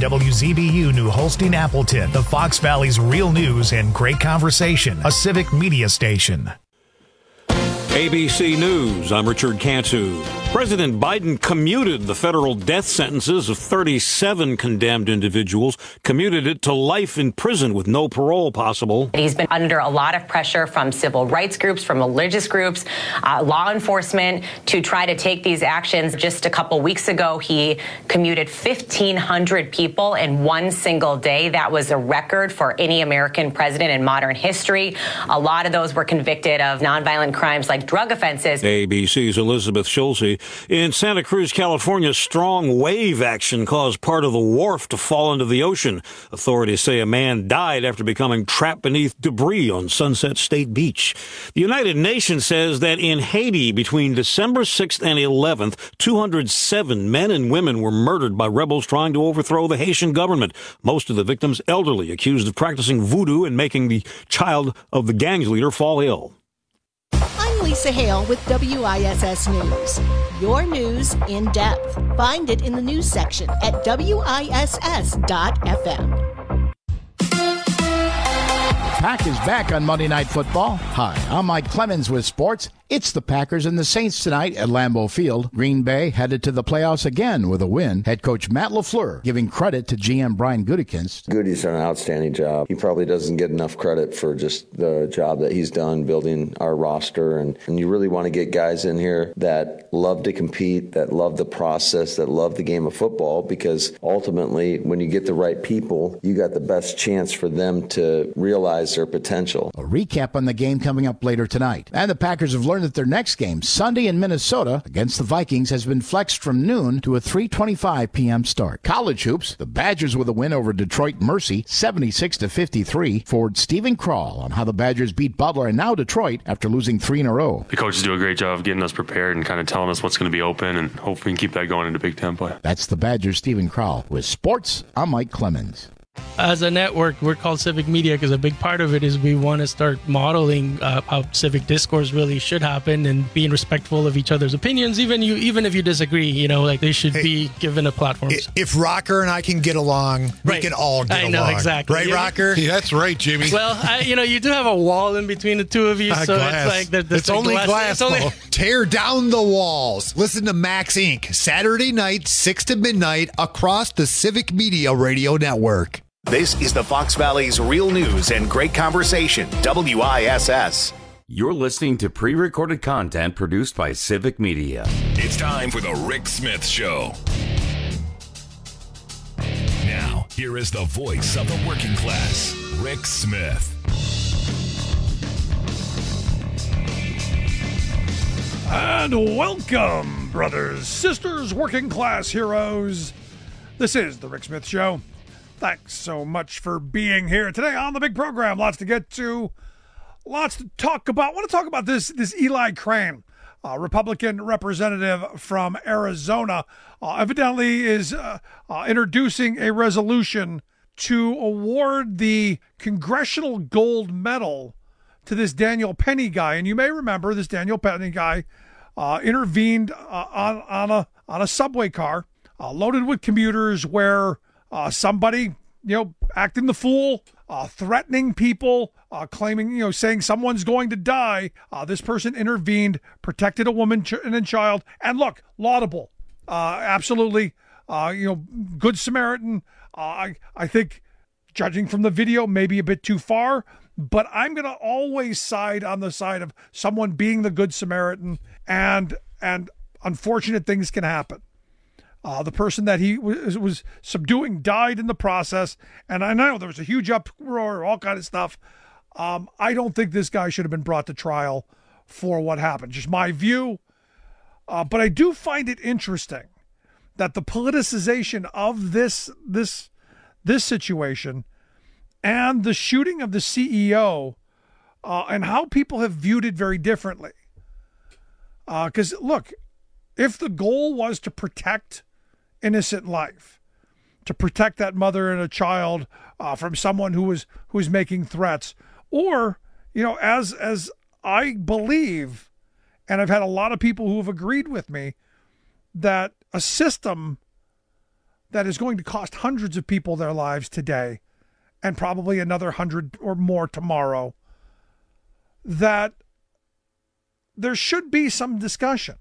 WZBU New Holstein Appleton, the Fox Valley's real news and great conversation, a civic media station. ABC News, I'm Richard Cantu. President Biden commuted the federal death sentences of 37 condemned individuals, commuted it to life in prison with no parole possible. He's been under a lot of pressure from civil rights groups, from religious groups, law enforcement to try to take these actions. Just a couple weeks ago, he commuted 1,500 people in one single day. That was a record for any American president in modern history. A lot of those were convicted of nonviolent crimes like drug offenses. ABC's Elizabeth Schulze. In Santa Cruz, California, strong wave action caused part of the wharf to fall into the ocean. Authorities say a man died after becoming trapped beneath debris on Sunset State Beach. The United Nations says that in Haiti, between December 6th and 11th, 207 men and women were murdered by rebels trying to overthrow the Haitian government. Most of the victims elderly, accused of practicing voodoo and making the child of the gang's leader fall ill. I'm Lisa Hale with WISS News. Your news in depth. Find it in the news section at WISS.FM. Pack is back on Monday Night Football. Hi, I'm Mike Clemens with sports. It's the Packers and the Saints tonight at Lambeau Field. Green Bay headed to the playoffs again with a win. Head coach Matt LaFleur giving credit to GM Brian Gutekunst. Goody's done an outstanding job. He probably doesn't get enough credit for just the job that he's done building our roster. And you really want to get guys in here that love to compete, that love the process, that love the game of football, because ultimately when you get the right people, you got the best chance for them to realize their potential. A recap on the game coming up later tonight. And the Packers have learned that their next game, Sunday in Minnesota against the Vikings, has been flexed from noon to a 3:25 p.m. start. College hoops, the Badgers with a win over Detroit Mercy, 76-53. Forward Stephen Crawl on how the Badgers beat Butler and now Detroit after losing 3 in a row. The coaches do a great job of getting us prepared and kind of telling us what's going to be open, and hopefully we can keep that going into Big Ten play. That's the Badgers' Stephen Crawl. With sports, I'm Mike Clemens. As a network, we're called Civic Media because a big part of it is we want to start modeling how civic discourse really should happen and being respectful of each other's opinions. Even if you disagree, like they should be given a platform. If Rocker and I can get along, we can all get along. I know, exactly. Right, Rocker? Yeah, that's right, Jimmy. Well, you do have a wall in between the two of you, so glass. it's like it's only glass. Tear down the walls. Listen to Max Inc. Saturday night, 6 to midnight, across the Civic Media Radio Network. This is the Fox Valley's real news and great conversation, WISS. You're listening to pre-recorded content produced by Civic Media. It's time for the Rick Smith Show. Now, here is the voice of the working class, Rick Smith. And welcome, brothers, sisters, working class heroes. This is the Rick Smith Show. Thanks so much for being here today on the big program. Lots to get to, lots to talk about. I want to talk about this Eli Crane, Republican representative from Arizona, evidently is introducing a resolution to award the Congressional Gold Medal to this Daniel Penny guy. And you may remember this Daniel Penny guy intervened on a subway car loaded with commuters where somebody, acting the fool, threatening people, claiming, saying someone's going to die. This person intervened, protected a woman and a child. And look, laudable. Absolutely, good Samaritan. I think, judging from the video, maybe a bit too far, but I'm going to always side on the side of someone being the good Samaritan, and unfortunate things can happen. The person that he was subduing died in the process, and I know there was a huge uproar, all kind of stuff. I don't think this guy should have been brought to trial for what happened. Just my view. But I do find it interesting that the politicization of this situation and the shooting of the CEO and how people have viewed it very differently. Because, look, if the goal was to protect innocent life, to protect that mother and a child from someone who was making threats, or, as I believe, and I've had a lot of people who have agreed with me, that a system that is going to cost hundreds of people their lives today and probably another 100 or more tomorrow, that there should be some discussion.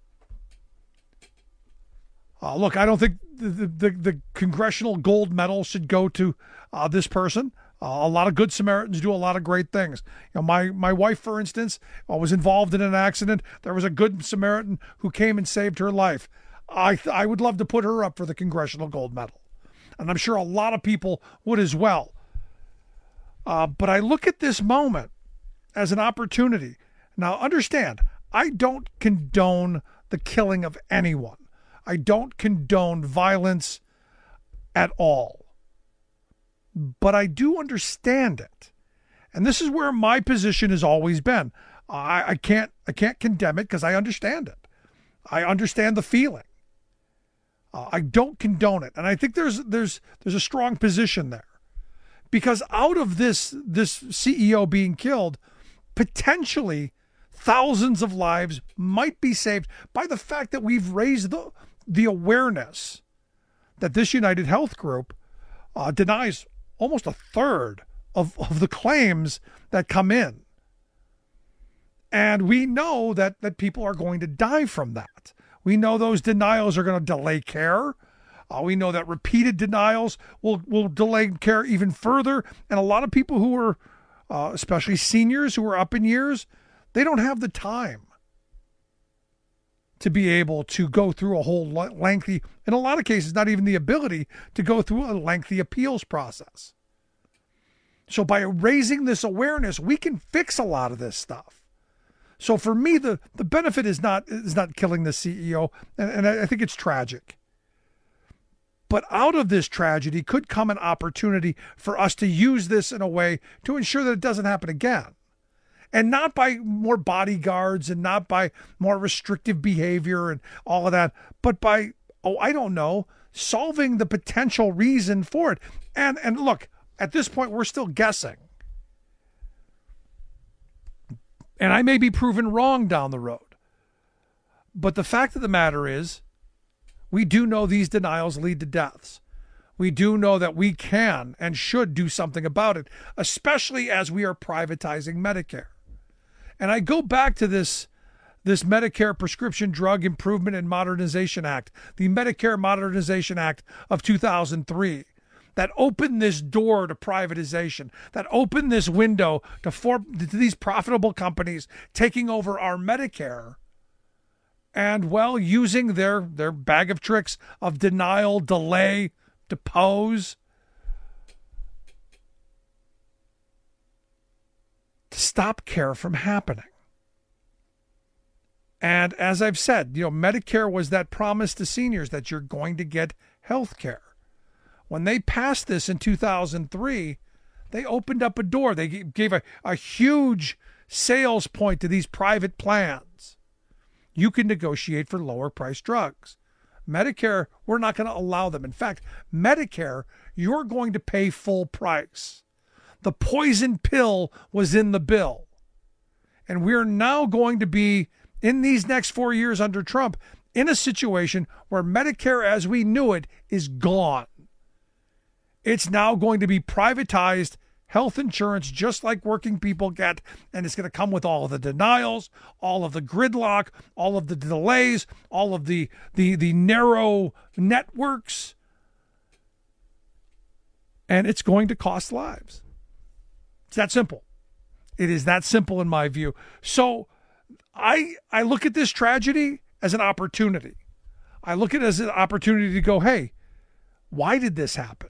Look, I don't think the Congressional Gold Medal should go to this person. A lot of good Samaritans do a lot of great things. My wife, for instance, was involved in an accident. There was a good Samaritan who came and saved her life. I would love to put her up for the Congressional Gold Medal. And I'm sure a lot of people would as well. But I look at this moment as an opportunity. Now, understand, I don't condone the killing of anyone. I don't condone violence at all. But I do understand it. And this is where my position has always been. I can't condemn it because I understand it. I understand the feeling. I don't condone it. And I think there's a strong position there. Because out of this CEO being killed, potentially thousands of lives might be saved by the fact that we've raised the awareness that this United Health Group denies almost a third of the claims that come in. And we know that people are going to die from that. We know those denials are going to delay care. We know that repeated denials will delay care even further. And a lot of people who are, especially seniors who are up in years, they don't have the time to be able to go through a whole lengthy, in a lot of cases, not even the ability to go through a lengthy appeals process. So by raising this awareness, we can fix a lot of this stuff. So for me, the benefit is not killing the CEO, and I think it's tragic. But out of this tragedy could come an opportunity for us to use this in a way to ensure that it doesn't happen again. And not by more bodyguards and not by more restrictive behavior and all of that, but by, solving the potential reason for it. And look, at this point, we're still guessing. And I may be proven wrong down the road. But the fact of the matter is, we do know these denials lead to deaths. We do know that we can and should do something about it, especially as we are privatizing Medicare. And I go back to this Medicare Prescription Drug Improvement and Modernization Act, the Medicare Modernization Act of 2003, that opened this door to privatization, that opened this window to these profitable companies taking over our Medicare and, using their bag of tricks of denial, delay, depose, to stop care from happening. And as I've said, Medicare was that promise to seniors that you're going to get health care. When they passed this in 2003, they opened up a door. They gave a huge sales point to these private plans. You can negotiate for lower priced drugs. Medicare, we're not going to allow them. In fact, Medicare, you're going to pay full price. The poison pill was in the bill. And we're now going to be, in these next 4 years under Trump, in a situation where Medicare as we knew it is gone. It's now going to be privatized health insurance just like working people get, and it's going to come with all of the denials, all of the gridlock, all of the delays, all of the narrow networks, and it's going to cost lives. It's that simple. It is that simple in my view. So I look at this tragedy as an opportunity. I look at it as an opportunity to go, hey, why did this happen?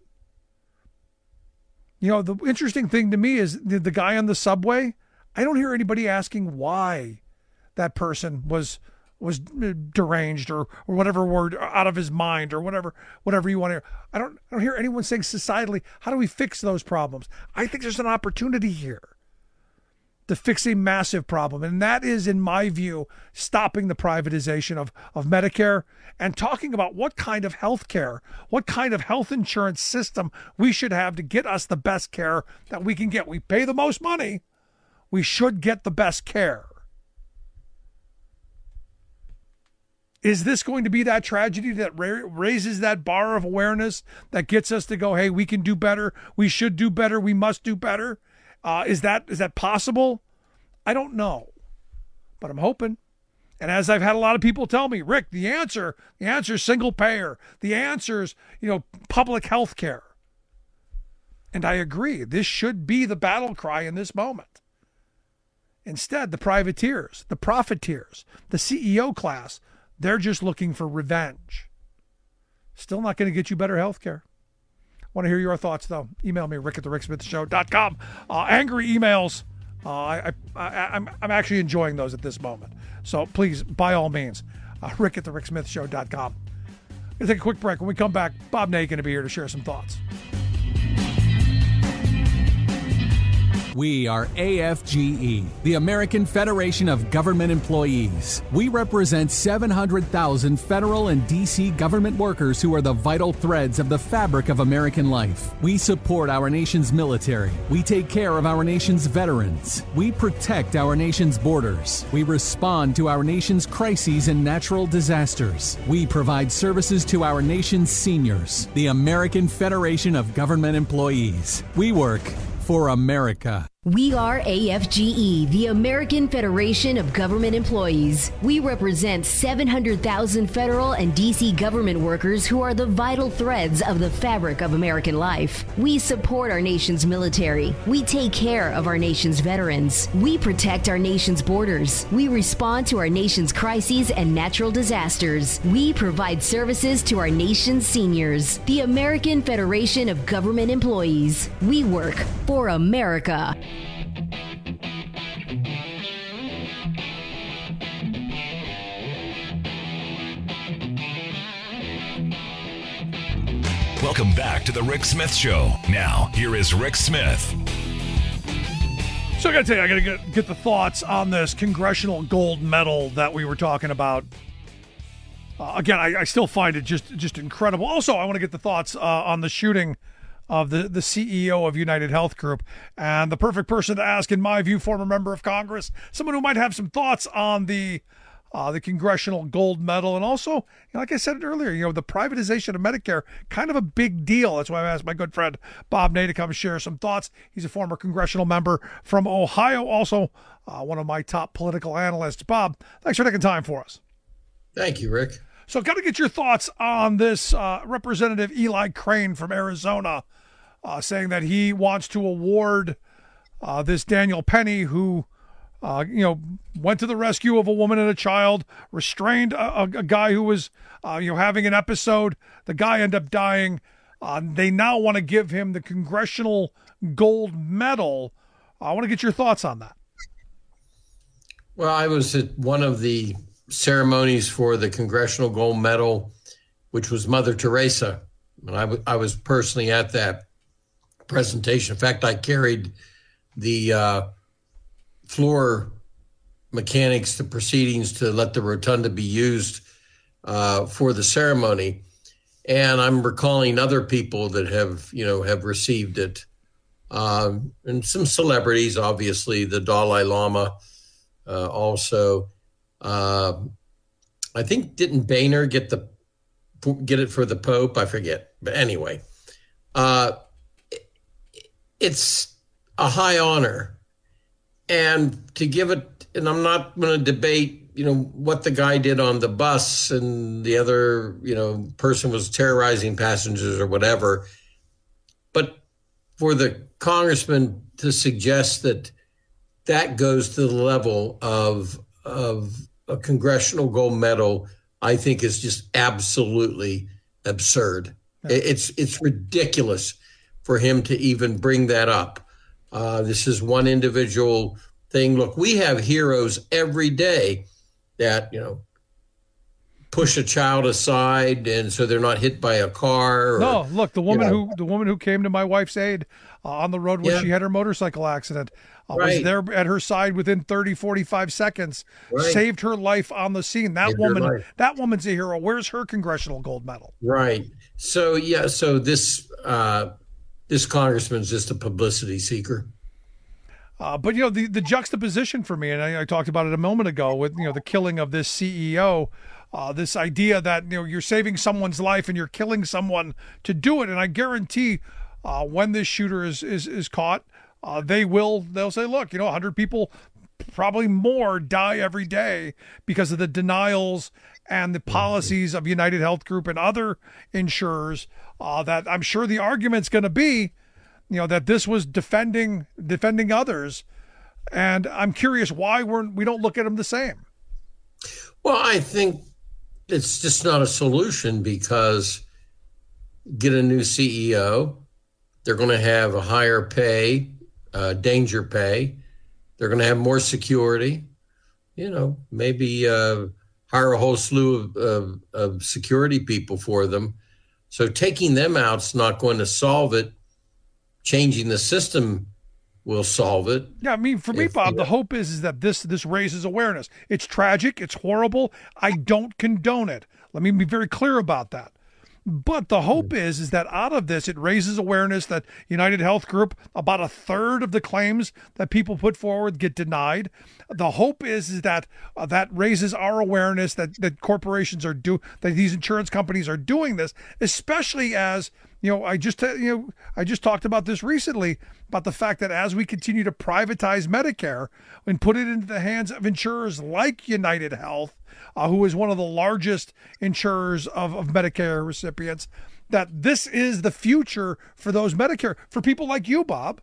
The interesting thing to me is the guy on the subway, I don't hear anybody asking why that person was deranged or whatever word, out of his mind or whatever you want to hear. I don't hear anyone saying societally, how do we fix those problems? I think there's an opportunity here to fix a massive problem. And that is, in my view, stopping the privatization of Medicare and talking about what kind of health care, what kind of health insurance system we should have to get us the best care that we can get. We pay the most money. We should get the best care. Is this going to be that tragedy that raises that bar of awareness that gets us to go, hey, we can do better, we should do better, we must do better? Is that possible? I don't know, but I'm hoping. And as I've had a lot of people tell me, Rick, the answer is single payer. The answer is, public health care. And I agree. This should be the battle cry in this moment. Instead, the privateers, the profiteers, the CEO class, they're just looking for revenge. Still not going to get you better health care. Want to hear your thoughts, though. Email me, rick@thericksmithshow.com. Angry emails. I'm actually enjoying those at this moment. So please, by all means, rick@thericksmithshow.com. We're going to take a quick break. When we come back, Bob Nate going to be here to share some thoughts. We are AFGE, the American Federation of Government Employees. We represent 700,000 federal and D.C. government workers who are the vital threads of the fabric of American life. We support our nation's military. We take care of our nation's veterans. We protect our nation's borders. We respond to our nation's crises and natural disasters. We provide services to our nation's seniors. The American Federation of Government Employees. We work for America. We are AFGE, the American Federation of Government Employees. We represent 700,000 federal and D.C. government workers who are the vital threads of the fabric of American life. We support our nation's military. We take care of our nation's veterans. We protect our nation's borders. We respond to our nation's crises and natural disasters. We provide services to our nation's seniors. The American Federation of Government Employees. We work for America. Welcome back to the Rick Smith Show. Now, here is Rick Smith. So I got to tell you, I got to get the thoughts on this congressional gold medal that we were talking about. Again, I still find it just incredible. Also, I want to get the thoughts on the shooting of the CEO of United Health Group, and the perfect person to ask, in my view, former member of Congress, someone who might have some thoughts on the congressional gold medal, and also, like I said earlier, the privatization of Medicare, kind of a big deal. That's why I asked my good friend Bob Nate to come share some thoughts. He's a former congressional member from Ohio, also one of my top political analysts. Bob, thanks for taking time for us. Thank you, Rick. So got to get your thoughts on this Representative Eli Crane from Arizona saying that he wants to award this Daniel Penny, who went to the rescue of a woman and a child, restrained a guy who was having an episode. The guy ended up dying. They now want to give him the Congressional Gold Medal. I want to get your thoughts on that. Well, I was at one of the ceremonies for the Congressional Gold Medal, which was Mother Teresa. And I was personally at that presentation. In fact, I carried the floor mechanics, the proceedings to let the rotunda be used for the ceremony. And I'm recalling other people that have received it. And some celebrities, obviously, the Dalai Lama also. I think, didn't Boehner get it for the Pope? I forget. But anyway, it's a high honor. And to give it, and I'm not going to debate, what the guy did on the bus and the other, person was terrorizing passengers or whatever. But for the congressman to suggest that goes to the level of a Congressional Gold Medal, I think is just absolutely absurd. Yeah. It's ridiculous for him to even bring that up. This is one individual thing. Look, we have heroes every day that, push a child aside and so they're not hit by a car. No, look, the woman who came to my wife's aid on the road when she had her motorcycle accident was there at her side within 30, 45 seconds, saved her life on the scene. That woman's a hero. Where's her Congressional Gold Medal? Right. So, so this congressman's just a publicity seeker. But, the juxtaposition for me, and I talked about it a moment ago with, the killing of this CEO, this idea that you're saving someone's life and you're killing someone to do it. And I guarantee when this shooter is caught, they'll say, look, 100 people, probably more, die every day because of the denials and the policies of United Health Group and other insurers. That I'm sure the argument's going to be, that this was defending others. And I'm curious why we don't look at them the same. Well, I think it's just not a solution, because get a new CEO, they're going to have a higher pay, danger pay. They're going to have more security, maybe hire a whole slew of security people for them. So taking them out's not going to solve it. Changing the system will solve it. Yeah, I mean, for me, Bob, the hope is that this raises awareness. It's tragic. It's horrible. I don't condone it. Let me be very clear about that. But the hope is that out of this, it raises awareness that United Health Group, about a third of the claims that people put forward get denied. The hope is that that raises our awareness that corporations that these insurance companies are doing this, especially as, I just talked about this recently, about the fact that as we continue to privatize Medicare and put it into the hands of insurers like United Health, who is one of the largest insurers of Medicare recipients, that this is the future for those Medicare, for people like you, Bob.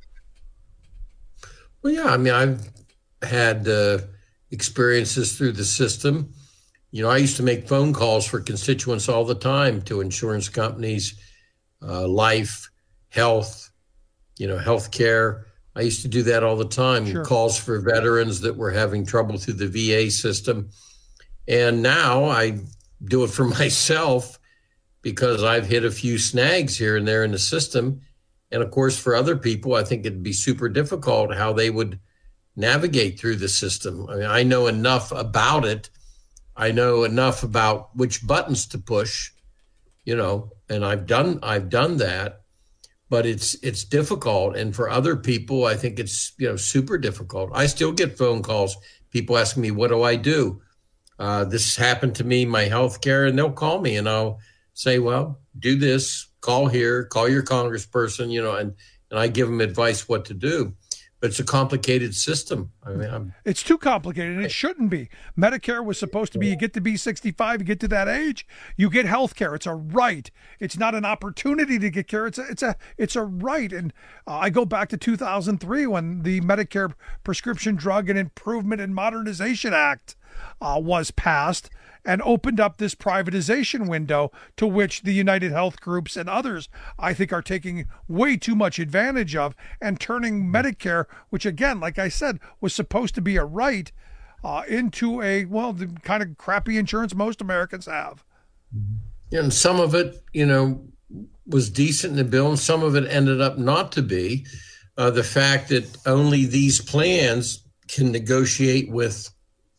Well, yeah, I mean, I've had experiences through the system. I used to make phone calls for constituents all the time to insurance companies, life, health, healthcare. I used to do that all the time. Sure. Calls for veterans that were having trouble through the VA system. And now I do it for myself because I've hit a few snags here and there in the system. And of course, for other people, I think it'd be super difficult how they would navigate through the system. I mean, I know enough about it. I know enough about which buttons to push, and I've done that, but it's difficult. And for other people, I think it's, super difficult. I still get phone calls, people asking me, what do I do? This happened to me, my health care, and they'll call me and I'll say, well, do this, call here, call your congressperson, and I give them advice what to do. But it's a complicated system. I mean, it's too complicated, and it shouldn't be. Medicare was supposed to be, you get to be 65, you get to that age, you get health care. It's a right. It's not an opportunity to get care. It's a right. And I go back to 2003 when the Medicare Prescription Drug and Improvement and Modernization Act was passed and opened up this privatization window to which the United Health Groups and others, I think, are taking way too much advantage of and turning Medicare, which again, like I said, was supposed to be a right, into the kind of crappy insurance most Americans have. And some of it, was decent in the bill, and some of it ended up not to be. The fact that only these plans can negotiate with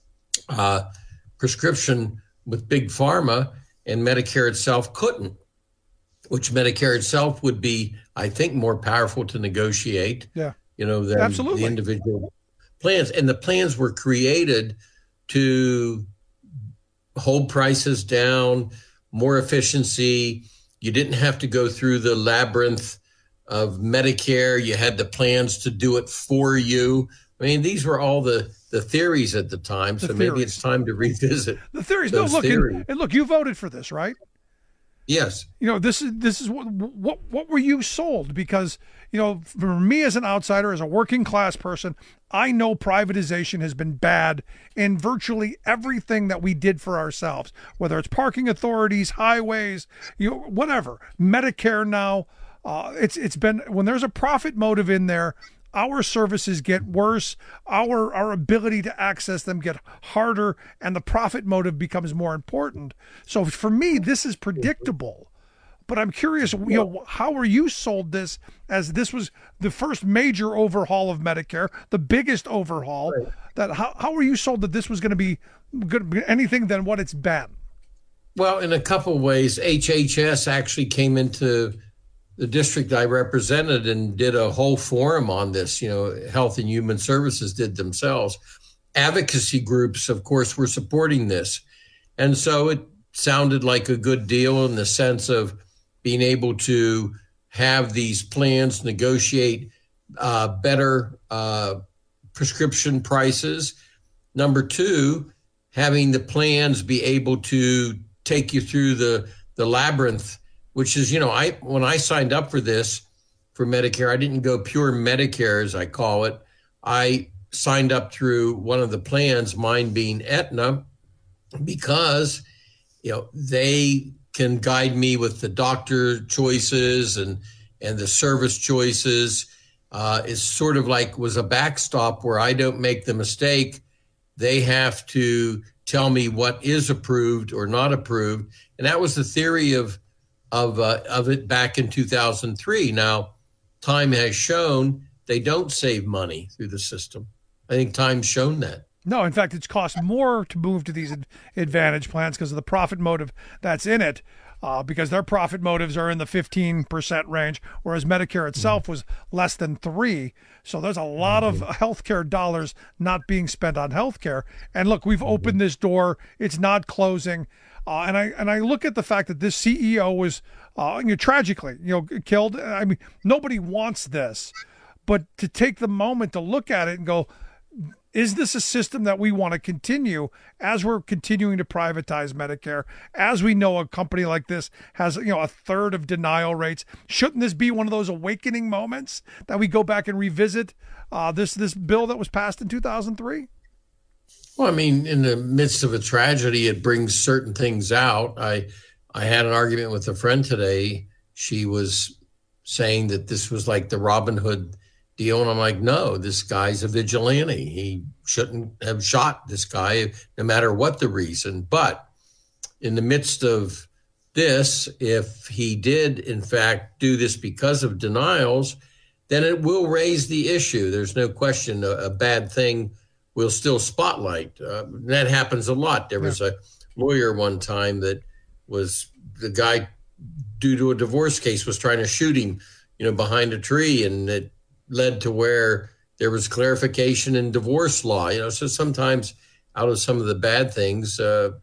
prescription with Big Pharma, and Medicare itself couldn't, which Medicare itself would be, I think, more powerful to negotiate, than Absolutely. The individual plans. And the plans were created to hold prices down, more efficiency. You didn't have to go through the labyrinth of Medicare. You had the plans to do it for you. I mean, these were all the theories at the time, so maybe it's time to revisit the theories. Those theories. And look, you voted for this, right? Yes. This is what were you sold? Because for me as an outsider, as a working class person, I know privatization has been bad in virtually everything that we did for ourselves, whether it's parking authorities, highways, whatever. Medicare now, it's been, when there's a profit motive in there, our services get worse, our ability to access them get harder, and the profit motive becomes more important. So for me, this is predictable. But I'm curious, how were you sold this, as this was the first major overhaul of Medicare, the biggest overhaul? Right. That how were you sold that this was going to be anything than what it's been? Well, in a couple of ways, HHS actually came into the district I represented and did a whole forum on this. Health and Human Services did themselves. Advocacy groups, of course, were supporting this. And so it sounded like a good deal in the sense of being able to have these plans negotiate better prescription prices. Number two, having the plans be able to take you through the labyrinth, which is, when I signed up for this, for Medicare, I didn't go pure Medicare, as I call it. I signed up through one of the plans, mine being Aetna, because, they can guide me with the doctor choices and the service choices. Is sort of like was a backstop where I don't make the mistake. They have to tell me what is approved or not approved. And that was the theory of it back in 2003. Now, time has shown they don't save money through the system. I think time's shown that. No, in fact, it's cost more to move to these advantage plans because of the profit motive that's in it, because their profit motives are in the 15% range, whereas Medicare itself was less than 3%. So there's a lot of healthcare dollars not being spent on healthcare. And look, we've opened this door. It's not closing. And I look at the fact that this CEO was tragically, killed. I mean, nobody wants this, but to take the moment to look at it and go, is this a system that we want to continue as we're continuing to privatize Medicare? As we know, a company like this has, a third of denial rates. Shouldn't this be one of those awakening moments that we go back and revisit this bill that was passed in 2003? Well, I mean, in the midst of a tragedy, it brings certain things out. I had an argument with a friend today. She was saying that this was like the Robin Hood deal. And I'm like, no, this guy's a vigilante. He shouldn't have shot this guy, no matter what the reason. But in the midst of this, if he did, in fact, do this because of denials, then it will raise the issue. There's no question a bad thing will still spotlight. That happens a lot. There was a lawyer one time that was the guy, due to a divorce case, was trying to shoot him, behind a tree, and it led to where there was clarification in divorce law. So sometimes out of some of the bad things,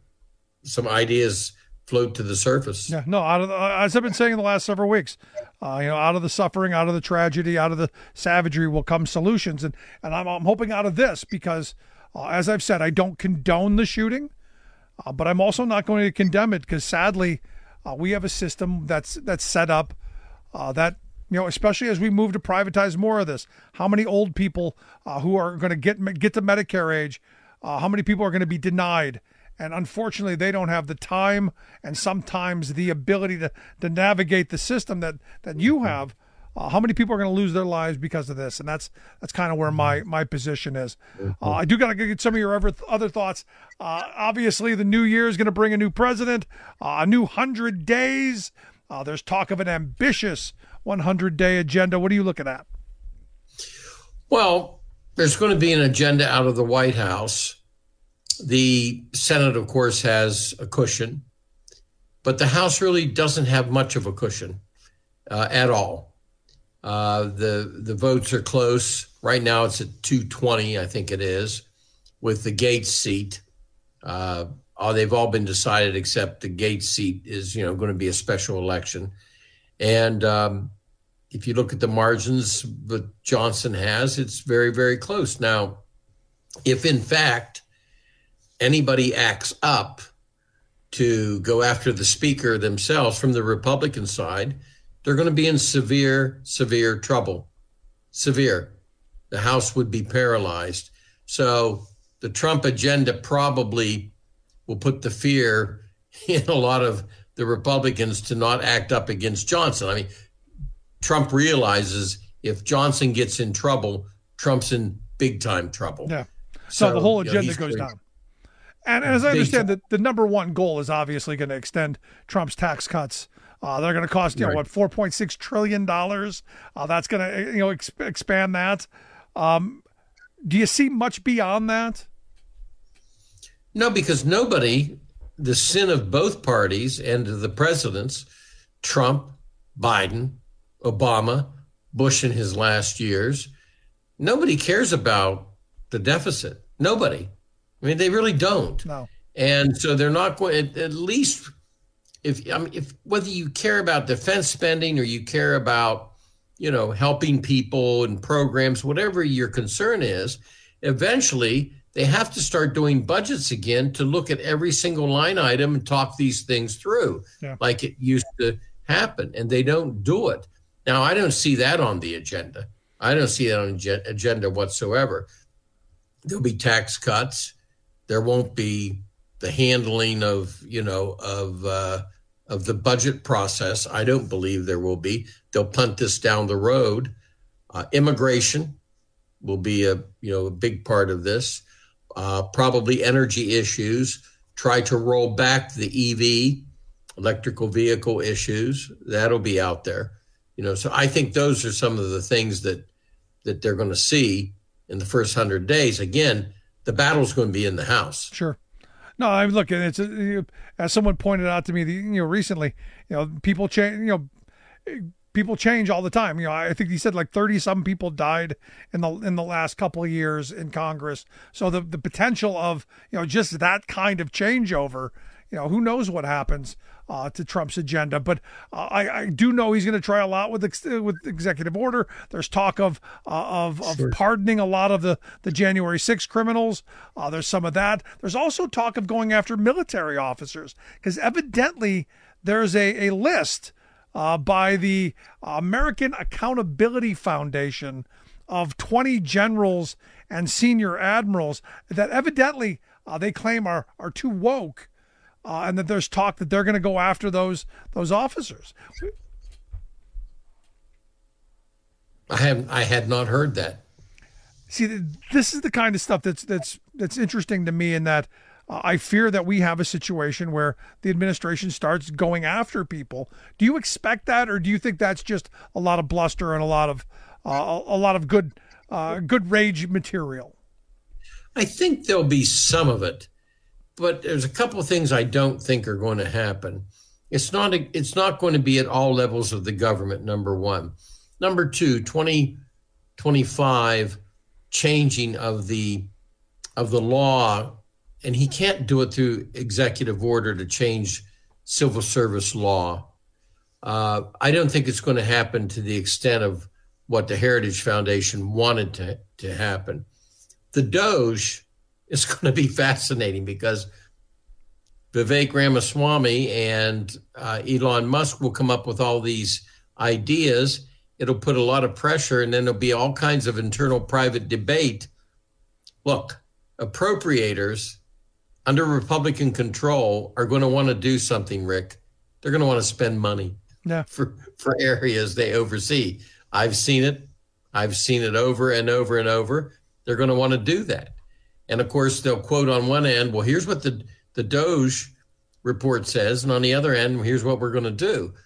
some ideas float to the surface. Yeah, no, as I've been saying in the last several weeks, out of the suffering, out of the tragedy, out of the savagery will come solutions. And I'm hoping out of this because, as I've said, I don't condone the shooting, but I'm also not going to condemn it because sadly, we have a system that's set up that, especially as we move to privatize more of this, how many old people who are going to get to Medicare age, how many people are going to be denied? And unfortunately, they don't have the time and sometimes the ability to navigate the system that you have. How many people are going to lose their lives because of this? And that's kind of where my position is. I do got to get some of your other thoughts. Obviously, the new year is going to bring a new president, a new 100 days. There's talk of an ambitious 100-day agenda. What are you looking at? Well, there's going to be an agenda out of the White House. The Senate, of course, has a cushion, but the House really doesn't have much of a cushion at all. The votes are close. Right now it's at 220, I think it is, with the Gates seat. They've all been decided except the Gates seat is, going to be a special election. And if you look at the margins that Johnson has, it's very, very close. Now, if in fact anybody acts up to go after the speaker themselves from the Republican side, they're going to be in severe, severe trouble. Severe. The House would be paralyzed. So the Trump agenda probably will put the fear in a lot of the Republicans to not act up against Johnson. I mean, Trump realizes if Johnson gets in trouble, Trump's in big time trouble. Yeah. So the whole agenda goes down. And as I understand that the number one goal is obviously going to extend Trump's tax cuts. They're going to cost, $4.6 trillion. That's going to, expand that. Do you see much beyond that? No, because nobody, the sin of both parties and the presidents, Trump, Biden, Obama, Bush in his last years, nobody cares about the deficit. Nobody. I mean, they really don't. No. And so they're not going, at least if whether you care about defense spending or you care about, helping people and programs, whatever your concern is, eventually they have to start doing budgets again to look at every single line item and talk these things through like it used to happen. And they don't do it. Now, I don't see that on the agenda. I don't see that on the agenda whatsoever. There'll be tax cuts. There won't be the handling of the budget process. I don't believe there will be. They'll punt this down the road. Immigration will be a big part of this. Probably energy issues. Try to roll back the EV, electrical vehicle issues. That'll be out there. So I think those are some of the things that they're going to see in the first 100 days. Again, the battle's going to be in the House. Sure. No, I'm looking. It's as someone pointed out to me, recently. People change. People change all the time. I think he said like 30-some people died in the last couple of years in Congress. So the potential of just that kind of changeover. Who knows what happens to Trump's agenda, but I do know he's going to try a lot with executive order. There's talk of pardoning a lot of the January 6th criminals. There's some of that. There's also talk of going after military officers because evidently there's a list by the American Accountability Foundation of 20 generals and senior admirals that evidently they claim are too woke. And that there's talk that they're going to go after those officers. I had not heard that. See, this is the kind of stuff that's interesting to me in that I fear that we have a situation where the administration starts going after people. Do you expect that, or do you think that's just a lot of bluster and a lot of good rage material? I think there'll be some of it. But there's a couple of things I don't think are going to happen. It's not going to be at all levels of the government, number one. Number two, 2025 changing of the law, and he can't do it through executive order to change civil service law. I don't think it's going to happen to the extent of what the Heritage Foundation wanted to happen. The DOJ, it's going to be fascinating because Vivek Ramaswamy and Elon Musk will come up with all these ideas. It'll put a lot of pressure, and then there'll be all kinds of internal private debate. Look, appropriators under Republican control are going to want to do something, Rick. They're going to want to spend money for areas they oversee. I've seen it. I've seen it over and over and over. They're going to want to do that. And of course, they'll quote on one end, well, here's what the DOJ report says. And on the other end, here's what we're going to do.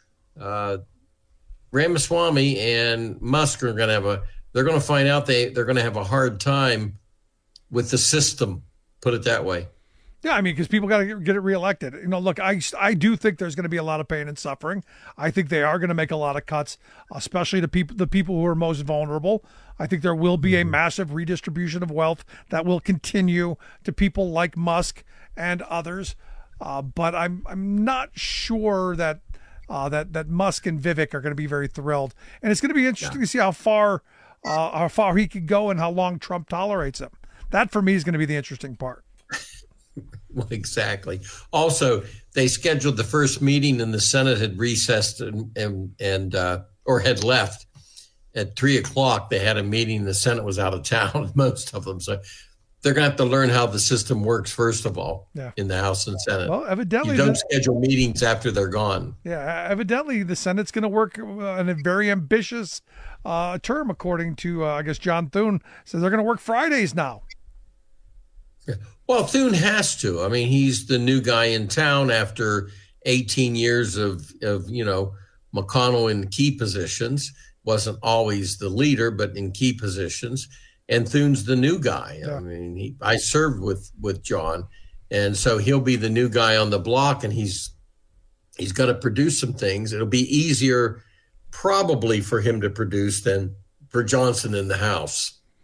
Ramaswamy and Musk are going to they're going to find out they're going to have a hard time with the system, put it that way. Yeah, I mean, because people got to get it reelected. Look, I do think there's going to be a lot of pain and suffering. I think they are going to make a lot of cuts, especially the people who are most vulnerable. I think there will be a massive redistribution of wealth that will continue to people like Musk and others. But I'm not sure that Musk and Vivek are going to be very thrilled. And it's going to be interesting to see how far he could go and how long Trump tolerates him. That, for me, is going to be the interesting part. Well, exactly. Also, they scheduled the first meeting and the Senate had recessed or had left at 3:00. They had a meeting. The Senate was out of town, most of them. So they're going to have to learn how the system works, first of all, in the House and Senate. Well, evidently, you don't schedule meetings after they're gone. Yeah, evidently the Senate's going to work in a very ambitious term, according to, I guess, John Thune says they're going to work Fridays now. Yeah. Well, Thune has to. I mean, he's the new guy in town after 18 years of McConnell in key positions. Wasn't always the leader, but in key positions. And Thune's the new guy. Yeah. I mean, I served with John, and so he'll be the new guy on the block, and he's going to produce some things. It'll be easier probably for him to produce than for Johnson in the House.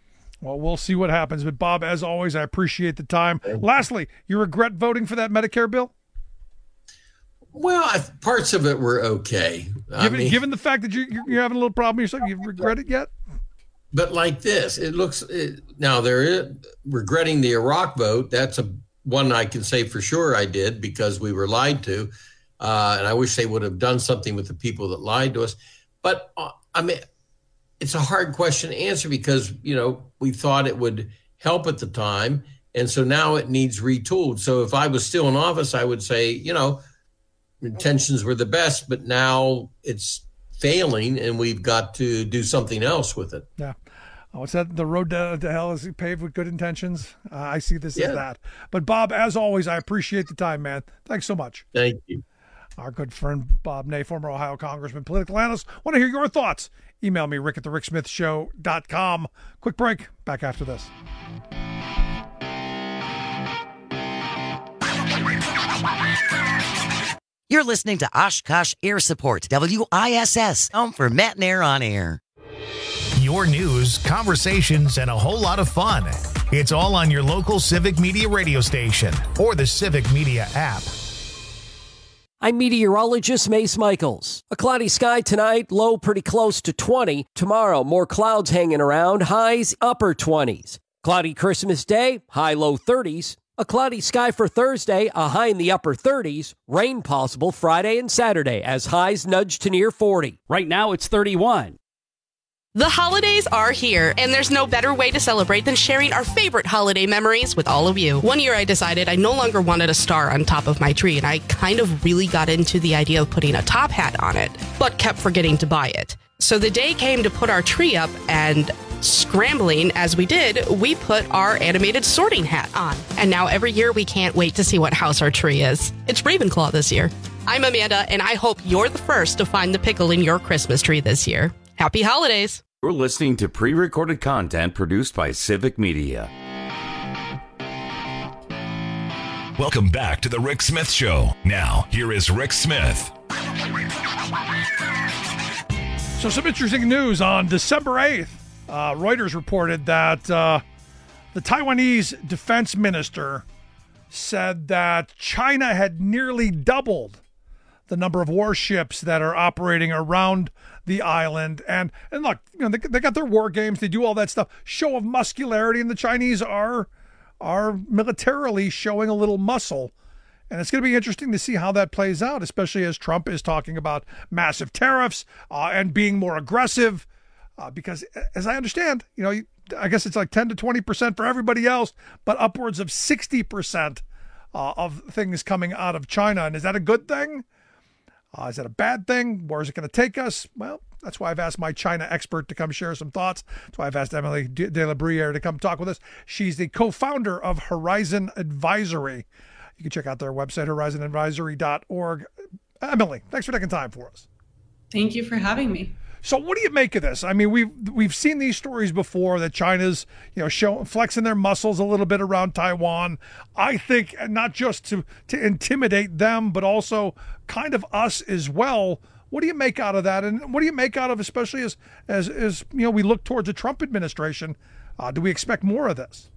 Well, we'll see what happens. But, Bob, as always, I appreciate the time. Lastly, you regret voting for that Medicare bill? Well, parts of it were okay. Given the fact that you're having a little problem yourself, you regret it yet? But like this, now there is regretting the Iraq vote. That's one I can say for sure I did, because we were lied to. And I wish they would have done something with the people that lied to us. But it's a hard question to answer because, we thought it would help at the time. And so now it needs retooled. So if I was still in office, I would say, intentions were the best, but now it's failing and we've got to do something else with it. Yeah. What's that? The road to hell is paved with good intentions. I see this as that. But Bob, as always, I appreciate the time, man. Thanks so much. Thank you. Our good friend Bob Ney, former Ohio Congressman, political analyst. Want to hear your thoughts? Email me, rick@thericksmithshow.com. Quick break. Back after this. You're listening to Oshkosh Air Support, WISS, home for Matt and Air on Air. Your news, conversations, and a whole lot of fun. It's all on your local Civic Media radio station or the Civic Media app. I'm meteorologist Mace Michaels. A cloudy sky tonight, low pretty close to 20. Tomorrow, more clouds hanging around, highs upper 20s. Cloudy Christmas Day, high low 30s. A cloudy sky for Thursday, a high in the upper 30s. Rain possible Friday and Saturday as highs nudge to near 40. Right now it's 31. The holidays are here, and there's no better way to celebrate than sharing our favorite holiday memories with all of you. One year I decided I no longer wanted a star on top of my tree, and I kind of really got into the idea of putting a top hat on it, but kept forgetting to buy it. So the day came to put our tree up, and scrambling as we did, we put our animated sorting hat on. And now every year we can't wait to see what house our tree is. It's Ravenclaw this year. I'm Amanda, and I hope you're the first to find the pickle in your Christmas tree this year. Happy holidays. You're listening to pre-recorded content produced by Civic Media. Welcome back to the Rick Smith Show. Now, here is Rick Smith. So some interesting news on December 8th. Reuters reported that the Taiwanese defense minister said that China had nearly doubled the number of warships that are operating around the island. And look, they got their war games. They do all that stuff. Show of muscularity, and the Chinese are militarily showing a little muscle. And it's going to be interesting to see how that plays out, especially as Trump is talking about massive tariffs and being more aggressive. Because as I understand, I guess it's like 10 to 20% for everybody else, but upwards of 60% of things coming out of China. And is that a good thing? Is that a bad thing? Where is it going to take us? Well, that's why I've asked my China expert to come share some thoughts. That's why I've asked Emily de la Bruyere to come talk with us. She's the co-founder of Horizon Advisory. You can check out their website, horizonadvisory.org. Emily, thanks for taking time for us. Thank you for having me. So what do you make of this? I mean, we've seen these stories before that China's, flexing their muscles a little bit around Taiwan. I think not just to intimidate them, but also kind of us as well. What do you make out of that? And what do you make out of, especially as we look towards the Trump administration? Do we expect more of this?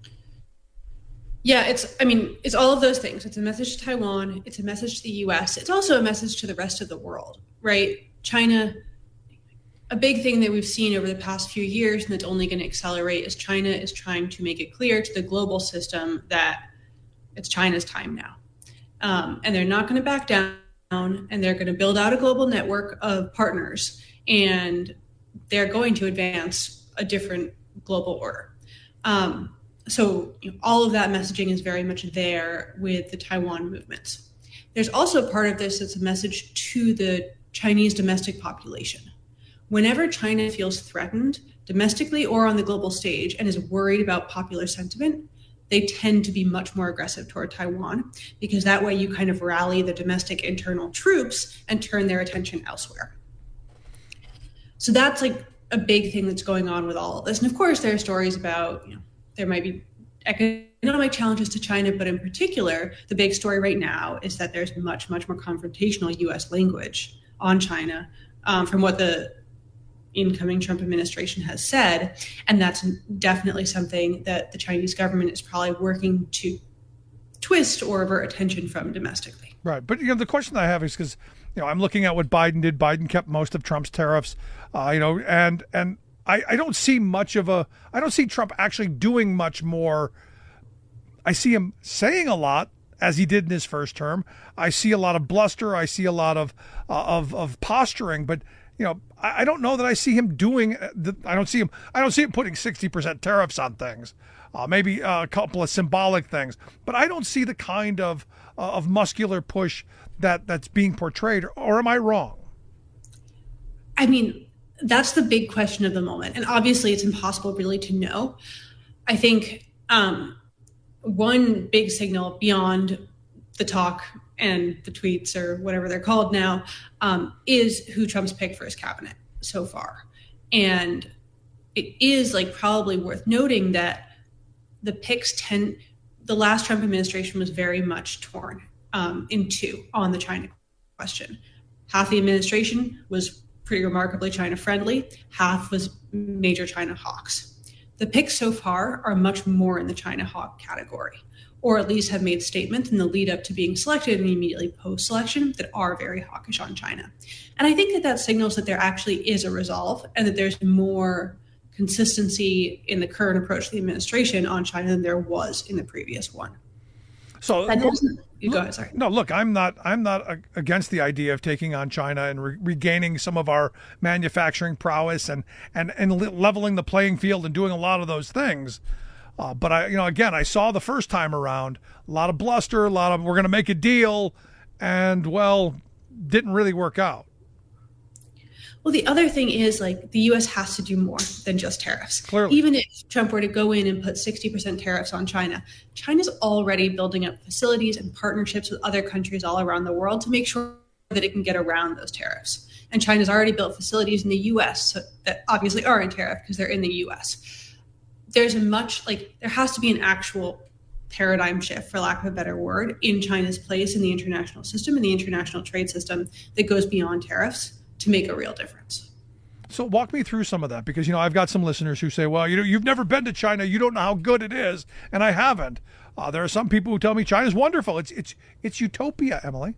Yeah, it's all of those things. It's a message to Taiwan. It's a message to the U.S. It's also a message to the rest of the world, right? China. A big thing that we've seen over the past few years, and that's only going to accelerate, is China is trying to make it clear to the global system that it's China's time now. And they're not going to back down, and they're going to build out a global network of partners, and they're going to advance a different global order. So all of that messaging is very much there with the Taiwan movements. There's also part of this that's a message to the Chinese domestic population. Whenever China feels threatened domestically or on the global stage and is worried about popular sentiment, they tend to be much more aggressive toward Taiwan, because that way you kind of rally the domestic internal troops and turn their attention elsewhere. So that's like a big thing that's going on with all of this. And of course, there are stories about, there might be economic challenges to China, but in particular, the big story right now is that there's much, much more confrontational U.S. language on China from what the incoming Trump administration has said. And that's definitely something that the Chinese government is probably working to twist or avert attention from domestically. Right. But, the question I have is because, I'm looking at what Biden did. Biden kept most of Trump's tariffs, and I don't see I don't see Trump actually doing much more. I see him saying a lot, as he did in his first term. I see a lot of bluster. I see a lot of posturing, but I don't know that I see him doing. I don't see him putting 60% tariffs on things. Maybe a couple of symbolic things, but I don't see the kind of muscular push that's being portrayed. Or am I wrong? I mean, that's the big question of the moment, and obviously, it's impossible really to know. I think one big signal beyond the talk and the tweets or whatever they're called now is who Trump's picked for his cabinet so far. And it is probably worth noting that the picks the last Trump administration was very much torn in two on the China question. Half the administration was pretty remarkably China friendly, half was major China hawks. The picks so far are much more in the China hawk category, or at least have made statements in the lead up to being selected and immediately post-selection that are very hawkish on China. And I think that signals that there actually is a resolve and that there's more consistency in the current approach to the administration on China than there was in the previous one. So go ahead, sorry. No, look, I'm not against the idea of taking on China and regaining some of our manufacturing prowess and leveling the playing field and doing a lot of those things. But I saw the first time around a lot of bluster, a lot of we're going to make a deal, and didn't really work out. Well, the other thing is the U.S. has to do more than just tariffs. Clearly. Even if Trump were to go in and put 60% tariffs on China, China's alreready building up facilities and partnerships with other countries all around the world to make sure that it can get around those tariffs. And China's already built facilities in the U.S. that obviously are in tariff because they're in the U.S. There's there has to be an actual paradigm shift, for lack of a better word, in China's place in the international system and the international trade system that goes beyond tariffs to make a real difference. So walk me through some of that, because I've got some listeners who say, well, you've never been to China, you don't know how good it is, and I haven't. There are some people who tell me China's wonderful. It's utopia, Emily.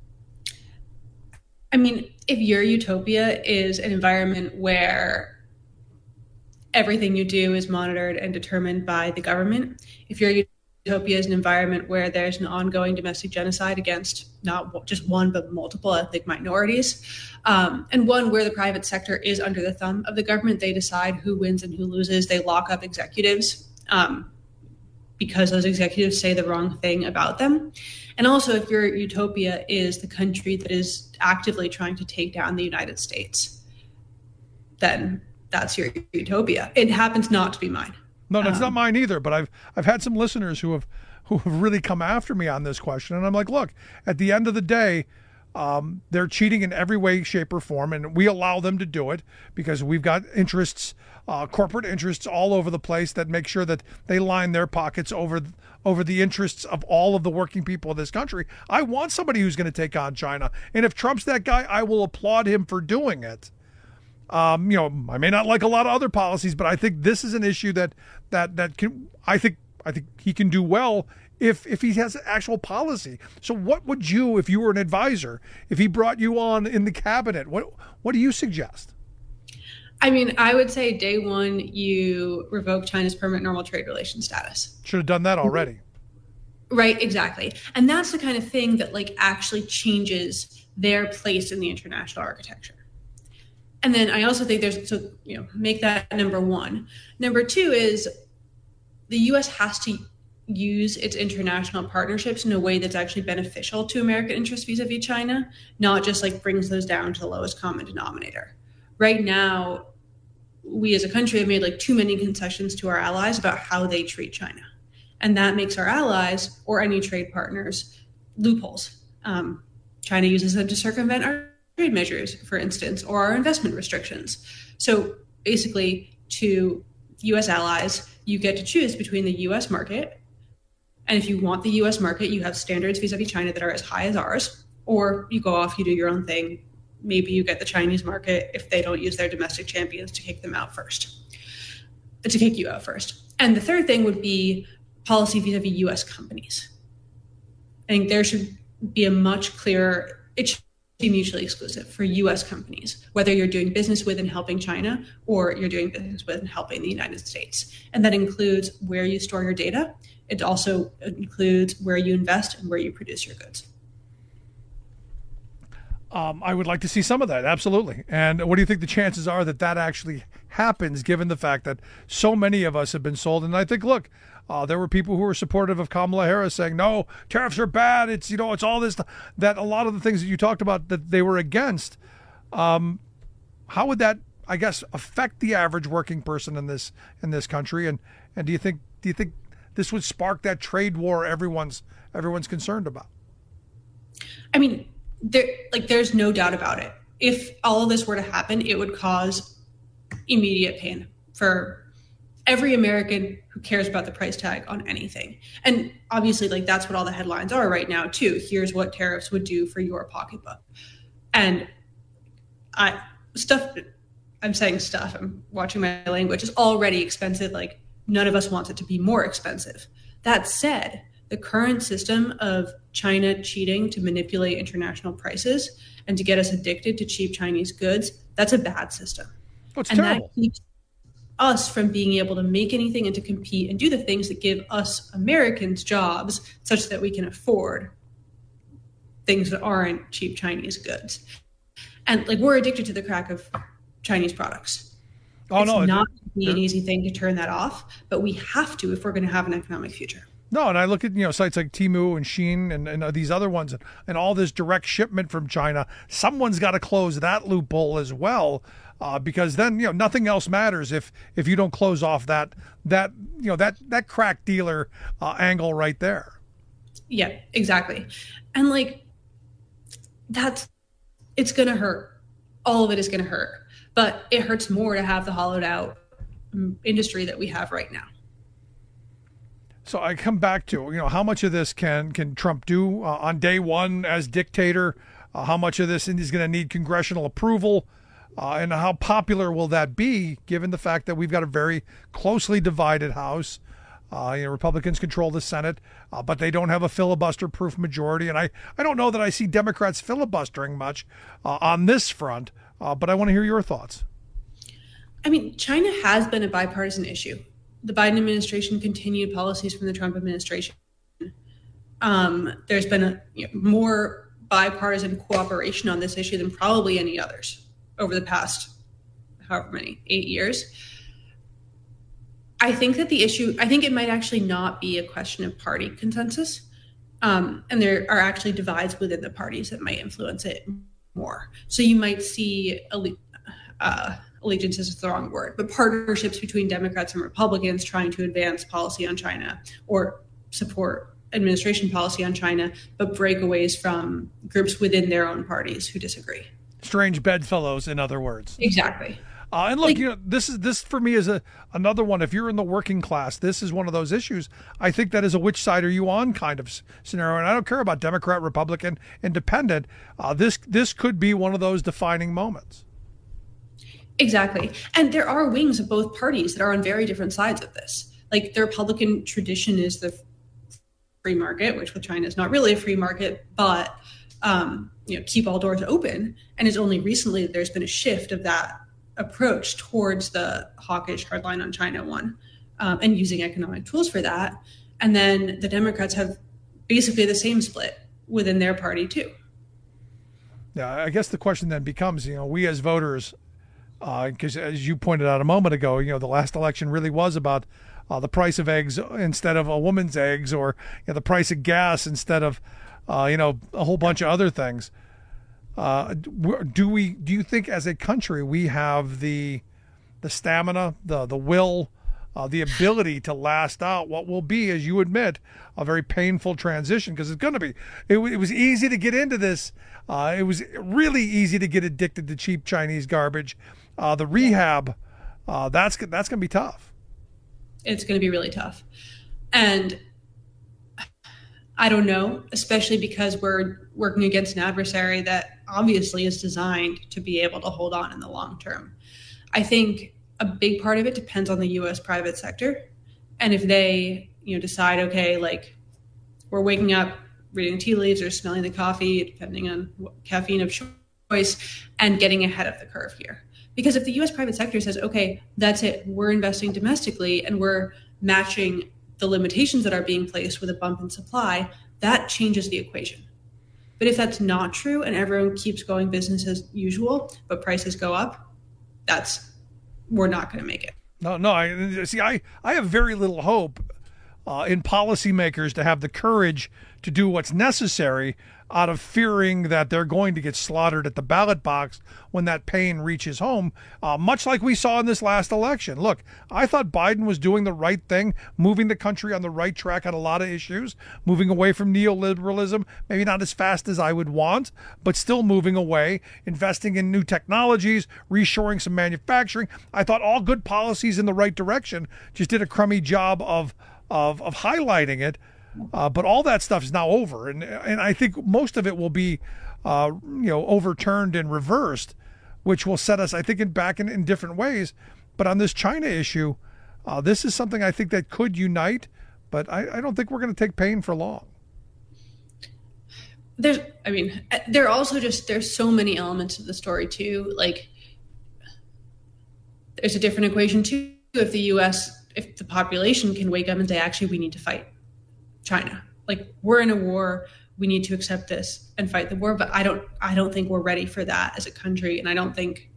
I mean, if your utopia is an environment where everything you do is monitored and determined by the government, if your utopia is an environment where there's an ongoing domestic genocide against not just one but multiple ethnic minorities, and one where the private sector is under the thumb of the government, they decide who wins and who loses, they lock up executives because those executives say the wrong thing about them. And also, if your utopia is the country that is actively trying to take down the United States, then that's your utopia. It happens not to be mine. No, that's not mine either. But I've had some listeners who have really come after me on this question, and I'm like, look, at the end of the day, they're cheating in every way, shape, or form, and we allow them to do it because we've got interests, corporate interests all over the place that make sure that they line their pockets over the interests of all of the working people of this country. I want somebody who's going to take on China, and if Trump's that guy, I will applaud him for doing it. I may not like a lot of other policies, but I think this is an issue that can, I think he can do well if he has actual policy. So what would you, if you were an advisor, if he brought you on in the cabinet, what do you suggest? I mean, I would say day one, you revoke China's permanent normal trade relations status. Should have done that already. Right, exactly. And that's the kind of thing that actually changes their place in the international architecture. And then I also think make that number one. Number two is the U.S. has to use its international partnerships in a way that's actually beneficial to American interests vis-a-vis China, not just brings those down to the lowest common denominator. Right now, we as a country have made too many concessions to our allies about how they treat China. And that makes our allies or any trade partners loopholes. China uses them to circumvent our trade measures, for instance, or our investment restrictions. So basically, to U.S. allies, you get to choose between the U.S. market, and if you want the U.S. market, you have standards vis-a-vis China that are as high as ours, or you go off, you do your own thing, maybe you get the Chinese market if they don't use their domestic champions to kick you out first. And the third thing would be policy vis-a-vis U.S. companies. I think there should be a much clearer, it should be mutually exclusive for U.S. companies, whether you're doing business with and helping China or you're doing business with and helping the United States. And that includes where you store your data. It also includes where you invest and where you produce your goods. I would like to see some of that, absolutely. And what do you think the chances are that that actually happens, given the fact that so many of us have been sold? And I think, look, there were people who were supportive of Kamala Harris saying, no, tariffs are bad. It's, it's all this, that a lot of the things that you talked about that they were against. How would that, I guess, affect the average working person in this country? And do you think this would spark that trade war everyone's concerned about? I mean, there's no doubt about it. If all of this were to happen, it would cause immediate pain for every American who cares about the price tag on anything. And obviously, that's what all the headlines are right now, too. Here's what tariffs would do for your pocketbook. And I'm watching my language, is already expensive. None of us want it to be more expensive. That said, the current system of China cheating to manipulate international prices and to get us addicted to cheap Chinese goods, that's a bad system. It's and terrible. That keeps us from being able to make anything and to compete and do the things that give us Americans jobs such that we can afford things that aren't cheap Chinese goods. And we're addicted to the crack of Chinese products. It's not going to be an easy thing to turn that off, but we have to if we're going to have an economic future. No, and I look at sites like Temu and Shein and these other ones and all this direct shipment from China. Someone's got to close that loophole as well, because then nothing else matters if you don't close off that crack dealer angle right there. Yeah, exactly, and it's going to hurt. All of it is going to hurt, but it hurts more to have the hollowed out industry that we have right now. So I come back to, how much of this can Trump do on day one as dictator? How much of this is going to need congressional approval? And how popular will that be, given the fact that we've got a very closely divided House? Republicans control the Senate, but they don't have a filibuster-proof majority. And I don't know that I see Democrats filibustering much on this front, but I want to hear your thoughts. I mean, China has been a bipartisan issue. The Biden administration continued policies from the Trump administration. There's been more bipartisan cooperation on this issue than probably any others over the past, however many, 8 years. I think that it might actually not be a question of party consensus. And there are actually divides within the parties that might influence it more. So you might see allegiance is the wrong word, but partnerships between Democrats and Republicans trying to advance policy on China or support administration policy on China, but breakaways from groups within their own parties who disagree. Strange bedfellows, in other words. Exactly. And look, this for me is another one. If you're in the working class, this is one of those issues. I think that is a which side are you on kind of scenario. And I don't care about Democrat, Republican, Independent. This could be one of those defining moments. Exactly. And there are wings of both parties that are on very different sides of this. The Republican tradition is the free market, which with China is not really a free market, but keep all doors open. And it's only recently that there's been a shift of that approach towards the hawkish hardline on China one, and using economic tools for that. And then the Democrats have basically the same split within their party too. Yeah, I guess the question then becomes, we as voters, because as you pointed out a moment ago, the last election really was about the price of eggs instead of a woman's eggs, or the price of gas instead of a whole bunch of other things. Do you think as a country we have the stamina, the will, the ability to last out what will be, as you admit, a very painful transition? Because it's going to be. It was easy to get into this. It was really easy to get addicted to cheap Chinese garbage. The rehab, that's going to be tough. It's going to be really tough. And I don't know, especially because we're working against an adversary that obviously is designed to be able to hold on in the long term. I think a big part of it depends on the U.S. private sector. And if they, decide, okay, like we're waking up, reading tea leaves or smelling the coffee, depending on caffeine of choice, and getting ahead of the curve here. Because if the U.S. private sector says, okay, that's it, we're investing domestically and we're matching the limitations that are being placed with a bump in supply, that changes the equation. But if that's not true and everyone keeps going business as usual, but prices go up, we're not going to make it. No. I have very little hope in policymakers to have the courage to do what's necessary out of fearing that they're going to get slaughtered at the ballot box when that pain reaches home, much like we saw in this last election. Look, I thought Biden was doing the right thing, moving the country on the right track on a lot of issues, moving away from neoliberalism, maybe not as fast as I would want, but still moving away, investing in new technologies, reshoring some manufacturing. I thought all good policies in the right direction, just did a crummy job of highlighting it. But all that stuff is now over, and I think most of it will be, overturned and reversed, which will set us, I think, back in different ways. But on this China issue, this is something I think that could unite, but I don't think we're going to take pain for long. There are also there's so many elements of the story too. Like, there's a different equation too. If the population can wake up and say, actually, we need to fight China. Like, we're in a war, we need to accept this and fight the war, but I don't think we're ready for that as a country, and I don't think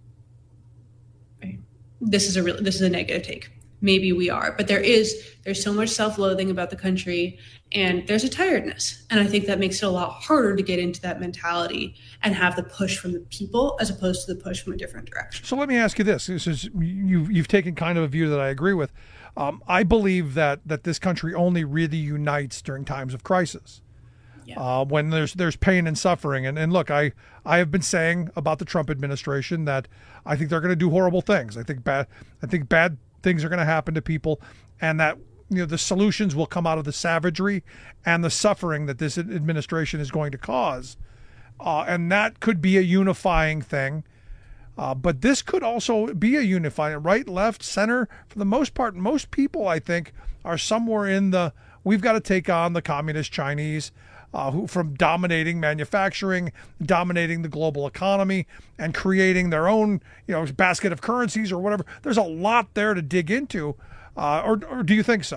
this is a negative take. Maybe we are, but there's so much self-loathing about the country, and there's a tiredness, and I think that makes it a lot harder to get into that mentality and have the push from the people as opposed to the push from a different direction. So let me ask you this: you've taken kind of a view that I agree with. I believe that this country only really unites during times of crisis, when there's pain and suffering. And look, I have been saying about the Trump administration that I think they're going to do horrible things. I think bad things are going to happen to people, and that the solutions will come out of the savagery and the suffering that this administration is going to cause, and that could be a unifying thing. But this could also be a unifying, right, left, center. For the most part, most people, I think, are somewhere in we've got to take on the communist Chinese, who from dominating manufacturing, dominating the global economy, and creating their own, basket of currencies or whatever. There's a lot there to dig into. Or do you think so?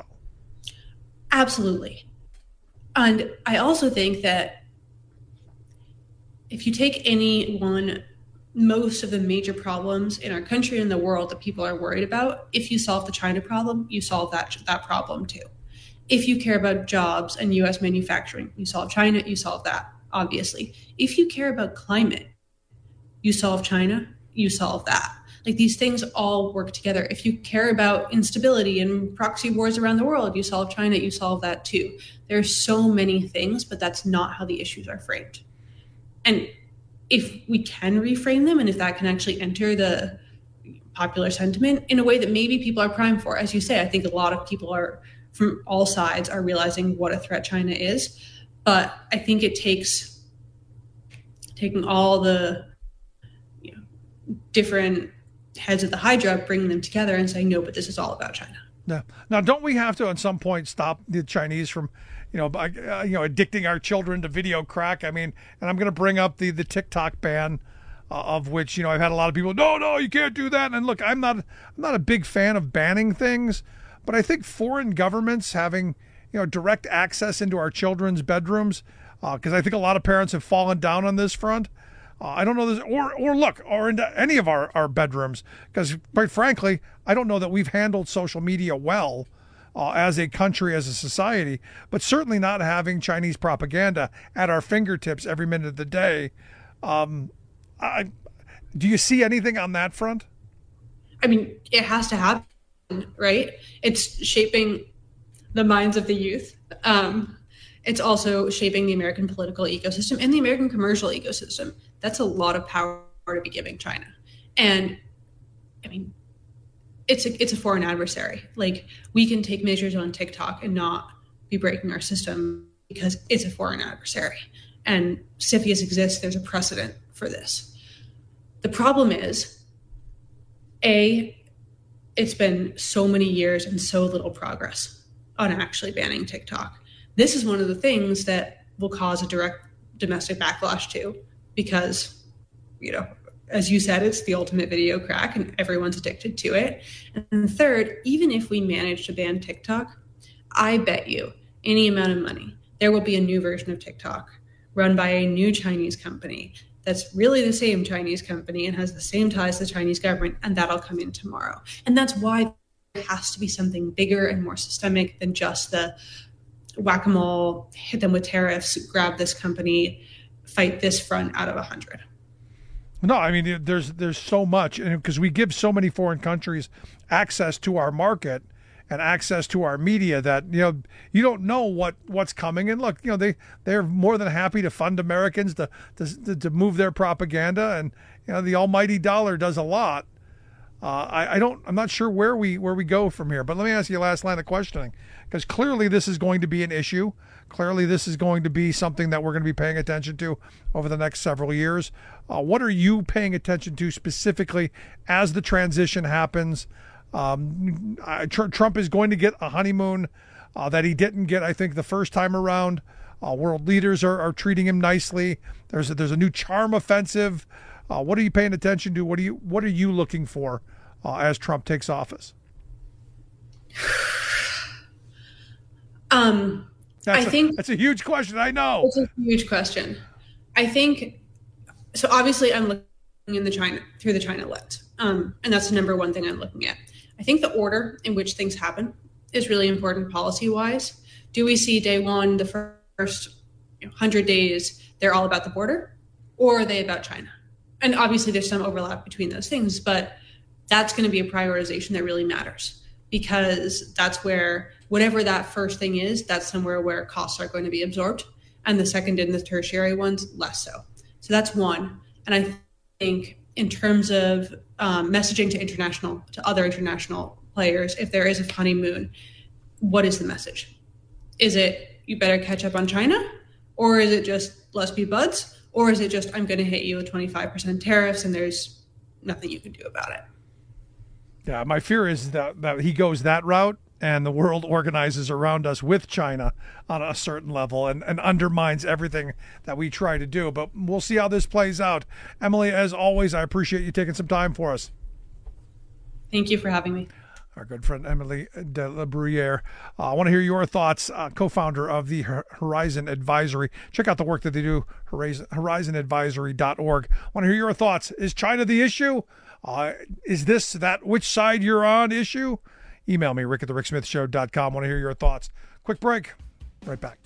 Absolutely. And I also think that if you take most of the major problems in our country and the world that people are worried about, if you solve the China problem, you solve that problem too. If you care about jobs and U.S. manufacturing, you solve China, you solve that, obviously. If you care about climate, you solve China, you solve that. Like, these things all work together. If you care about instability and proxy wars around the world, you solve China, you solve that too. There's so many things, but that's not how the issues are framed. And if we can reframe them, and if that can actually enter the popular sentiment in a way that maybe people are primed for, as you say, I think a lot of people from all sides are realizing what a threat China is. But I think it takes taking all the different heads of the Hydra, bringing them together and saying, no, but this is all about China. Yeah. Now, don't we have to at some point stop the Chinese from addicting our children to video crack? I mean, and I'm going to bring up the TikTok ban, of which, I've had a lot of people, no, you can't do that. And look, I'm not a big fan of banning things, but I think foreign governments having, direct access into our children's bedrooms, because I think a lot of parents have fallen down on this front. I don't know this, or into any of our bedrooms, because quite frankly, I don't know that we've handled social media well as a country, as a society, but certainly not having Chinese propaganda at our fingertips every minute of the day. Do you see anything on that front? I mean, it has to happen, right? It's shaping the minds of the youth. It's also shaping the American political ecosystem and the American commercial ecosystem. That's a lot of power to be giving China. And I mean, it's a foreign adversary. Like, we can take measures on TikTok and not be breaking our system because it's a foreign adversary. And CFIUS exists. There's a precedent for this. The problem is, it's been so many years and so little progress on actually banning TikTok. This is one of the things that will cause a direct domestic backlash too, because, as you said, it's the ultimate video crack and everyone's addicted to it. And third, even if we manage to ban TikTok, I bet you any amount of money, there will be a new version of TikTok run by a new Chinese company that's really the same Chinese company and has the same ties to the Chinese government, and that'll come in tomorrow. And that's why there has to be something bigger and more systemic than just the whack-a-mole, hit them with tariffs, grab this company, fight this front out of 100. No, I mean, there's so much, and because we give so many foreign countries access to our market and access to our media that, you don't know what's coming. And look, they're more than happy to fund Americans to move their propaganda, and the almighty dollar does a lot. I'm not sure where we go from here, but let me ask you a last line of questioning, because clearly this is going to be an issue. Clearly this is going to be something that we're going to be paying attention to over the next several years. What are you paying attention to specifically as the transition happens? Trump is going to get a honeymoon that he didn't get, I think, the first time around. World leaders are treating him nicely. There's a new charm offensive. What are you paying attention to? What are you looking for as Trump takes office? That's a huge question. I know it's a huge question. I think so. Obviously, I'm looking through the China lens, and that's the number one thing I'm looking at. I think the order in which things happen is really important policy-wise. Do we see day one, the first 100 days, they're all about the border, or are they about China? And obviously there's some overlap between those things, but that's going to be a prioritization that really matters, because that's where, whatever that first thing is, that's somewhere where costs are going to be absorbed. And the second and the tertiary ones, less so. So that's one. And I think in terms of messaging to other international players, if there is a honeymoon, what is the message? Is it, you better catch up on China? Or is it just, let's be buds? Or is it just, I'm going to hit you with 25% tariffs and there's nothing you can do about it? Yeah, my fear is that he goes that route and the world organizes around us with China on a certain level and undermines everything that we try to do. But we'll see how this plays out. Emily, as always, I appreciate you taking some time for us. Thank you for having me. Our good friend Emily de la Bruyere. I want to hear your thoughts, co-founder of the Horizon Advisory. Check out the work that they do, horizonadvisory.org. I want to hear your thoughts. Is China the issue? Is this that which side you're on issue? Email me, rick@thericksmithshow.com. I want to hear your thoughts. Quick break. Right back.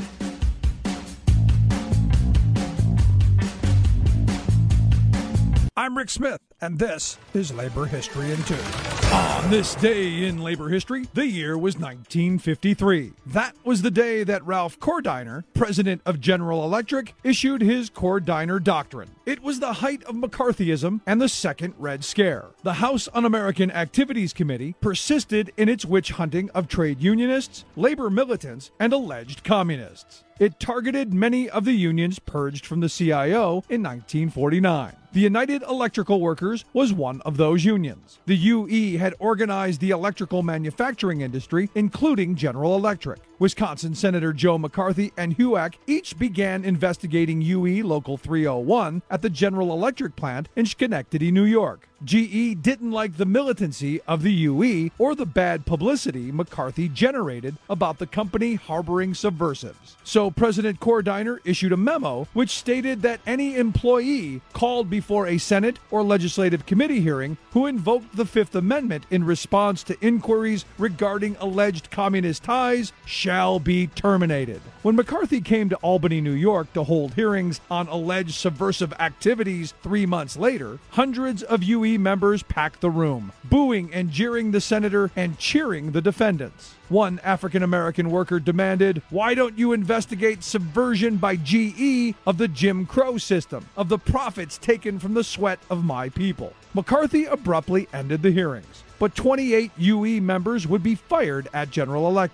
I'm Rick Smith, and this is Labor History in 2. On this day in labor history, the year was 1953. That was the day that Ralph Cordiner, president of General Electric, issued his Cordiner Doctrine. It was the height of McCarthyism and the Second Red Scare. The House Un-American Activities Committee persisted in its witch hunting of trade unionists, labor militants, and alleged communists. It targeted many of the unions purged from the CIO in 1949. The United Electrical Workers was one of those unions. The UE had organized the electrical manufacturing industry, including General Electric. Wisconsin Senator Joe McCarthy and HUAC each began investigating UE Local 301 at the General Electric plant in Schenectady, New York. GE didn't like the militancy of the UE or the bad publicity McCarthy generated about the company harboring subversives. So President Cordiner issued a memo which stated that any employee called before a Senate or legislative committee hearing who invoked the Fifth Amendment in response to inquiries regarding alleged communist ties shall be terminated. When McCarthy came to Albany, New York to hold hearings on alleged subversive activities 3 months later, hundreds of UE members packed the room, booing and jeering the senator and cheering the defendants. One African-American worker demanded, "Why don't you investigate subversion by GE of the Jim Crow system, of the profits taken from the sweat of my people?" McCarthy abruptly ended the hearings, but 28 UE members would be fired at General Electric.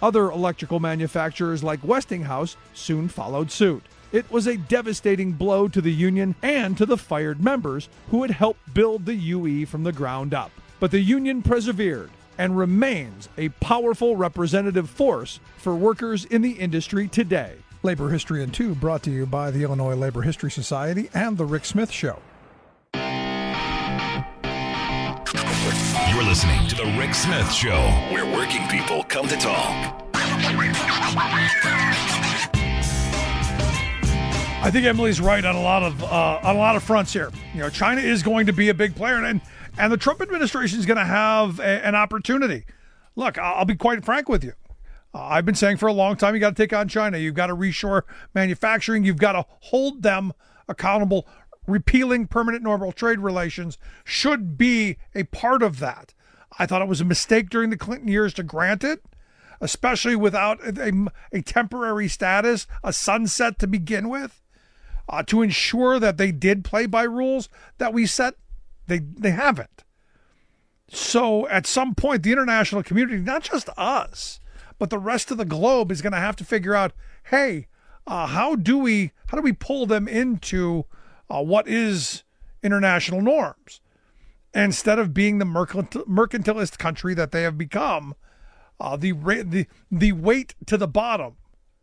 Other electrical manufacturers like Westinghouse soon followed suit. It was a devastating blow to the union and to the fired members who had helped build the UE from the ground up. But the union persevered and remains a powerful representative force for workers in the industry today. Labor History in 2 brought to you by the Illinois Labor History Society and The Rick Smith Show. You're listening to The Rick Smith Show, where working people come to talk. I think Emily's right on a lot of fronts here. China is going to be a big player, and the Trump administration is going to have an opportunity. Look, I'll be quite frank with you. I've been saying for a long time, you got to take on China. You've got to reshore manufacturing. You've got to hold them accountable. Repealing permanent normal trade relations should be a part of that. I thought it was a mistake during the Clinton years to grant it, especially without a temporary status, a sunset to begin with, to ensure that they did play by rules that we set. They haven't. So at some point, the international community, not just us, but the rest of the globe is going to have to figure out, hey, how do we pull them into what is international norms instead of being the mercantilist country that they have become, the weight to the bottom.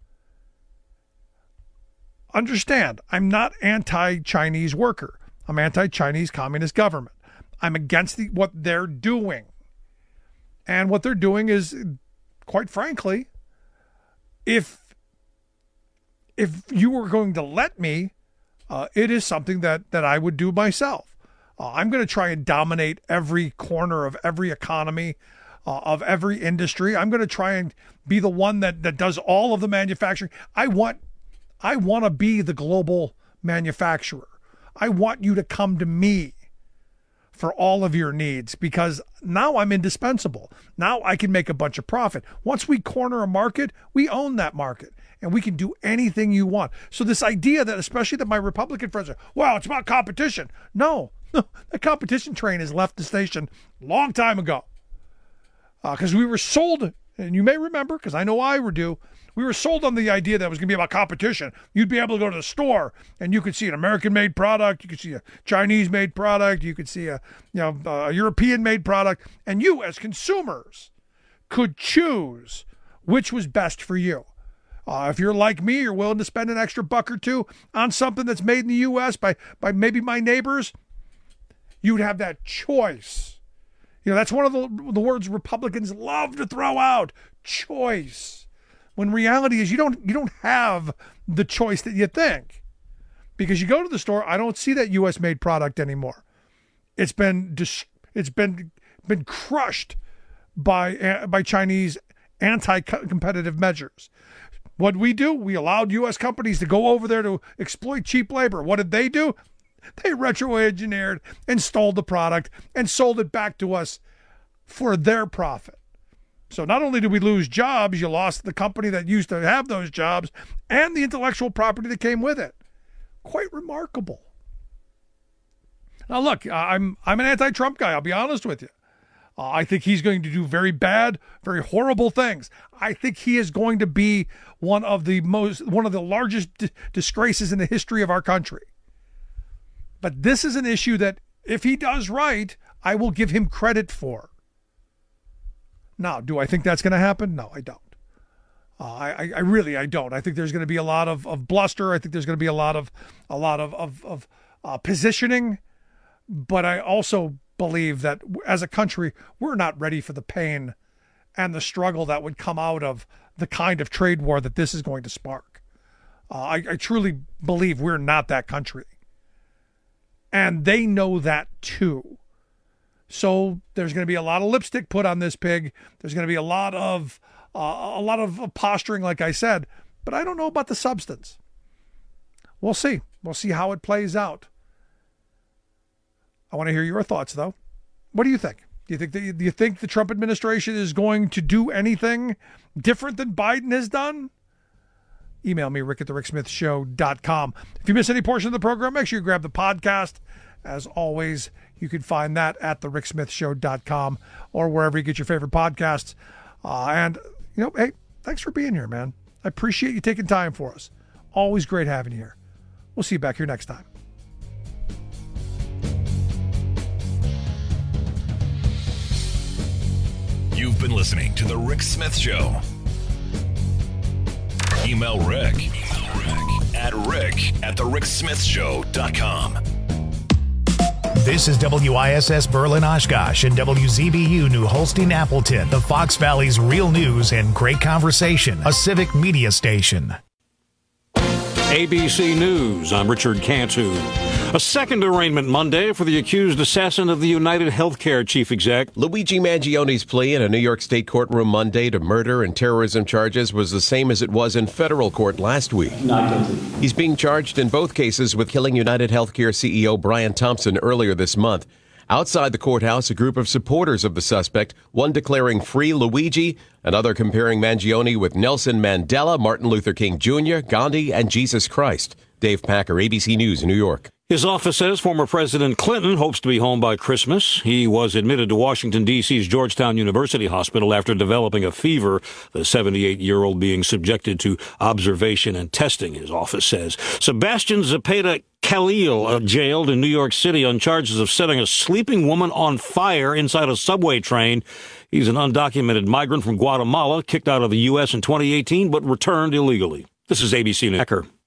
Understand, I'm not anti-Chinese worker. I'm anti-Chinese communist government. I'm against what they're doing. And what they're doing is, quite frankly, if you were going to let me, it is something that I would do myself. I'm going to try and dominate every corner of every economy, of every industry. I'm going to try and be the one that does all of the manufacturing. I want to be the global manufacturer. I want you to come to me for all of your needs because now I'm indispensable. Now I can make a bunch of profit. Once we corner a market, we own that market and we can do anything you want. So this idea that, especially that my Republican friends are, well, it's about competition. No, the competition train has left the station a long time ago because we were sold, and you may remember, because I know I do, we were sold on the idea that it was going to be about competition. You'd be able to go to the store and you could see an American-made product, you could see a Chinese-made product, you could see a European-made product, and you as consumers could choose which was best for you. If you're like me, you're willing to spend an extra $1 or $2 on something that's made in the U.S. by maybe my neighbors, you'd have that choice. That's one of the words Republicans love to throw out, choice. When reality is you don't have the choice that you think. Because you go to the store, I don't see that U.S. made product anymore. It's been crushed by Chinese anti-competitive measures. What we do, we allowed U.S. companies to go over there to exploit cheap labor. What did they do? They retro-engineered and stole the product and sold it back to us for their profit. So not only did we lose jobs, you lost the company that used to have those jobs and the intellectual property that came with it. Quite remarkable. Now, look, I'm an anti-Trump guy. I'll be honest with you. I think he's going to do very bad, very horrible things. I think he is going to be one of the largest disgraces in the history of our country. But this is an issue that, if he does right, I will give him credit for. Now, do I think that's going to happen? No, I don't. I really don't. I think there's going to be a lot of bluster. I think there's going to be a lot of positioning. But I also believe that as a country, we're not ready for the pain and the struggle that would come out of the kind of trade war that this is going to spark. I truly believe we're not that country. And they know that too. So there's going to be a lot of lipstick put on this pig. There's going to be a lot of posturing, like I said, but I don't know about the substance. We'll see. We'll see how it plays out. I want to hear your thoughts, though. What do you think? Do you think the Trump administration is going to do anything different than Biden has done? Email me, rick@thericksmithshow.com. If you miss any portion of the program, make sure you grab the podcast. As always, you can find that at thericksmithshow.com or wherever you get your favorite podcasts. And, hey, thanks for being here, man. I appreciate you taking time for us. Always great having you here. We'll see you back here next time. You've been listening to The Rick Smith Show. Email Rick at rick@thericksmithshow.com. This is WISS Berlin Oshkosh and WZBU New Holstein Appleton, the Fox Valley's real news and great conversation, a civic media station. ABC News, I'm Richard Cantu. A second arraignment Monday for the accused assassin of the United Healthcare chief exec. Luigi Mangione's plea in a New York State courtroom Monday to murder and terrorism charges was the same as it was in federal court last week. Not guilty. He's being charged in both cases with killing United Healthcare CEO Brian Thompson earlier this month. Outside the courthouse, a group of supporters of the suspect, one declaring free Luigi, another comparing Mangione with Nelson Mandela, Martin Luther King Jr., Gandhi, and Jesus Christ. Dave Packer, ABC News, New York. His office says former President Clinton hopes to be home by Christmas. He was admitted to Washington, D.C.'s Georgetown University Hospital after developing a fever, the 78-year-old being subjected to observation and testing, his office says. Sebastian Zepeda Khalil, jailed in New York City on charges of setting a sleeping woman on fire inside a subway train. He's an undocumented migrant from Guatemala, kicked out of the U.S. in 2018, but returned illegally. This is ABC News.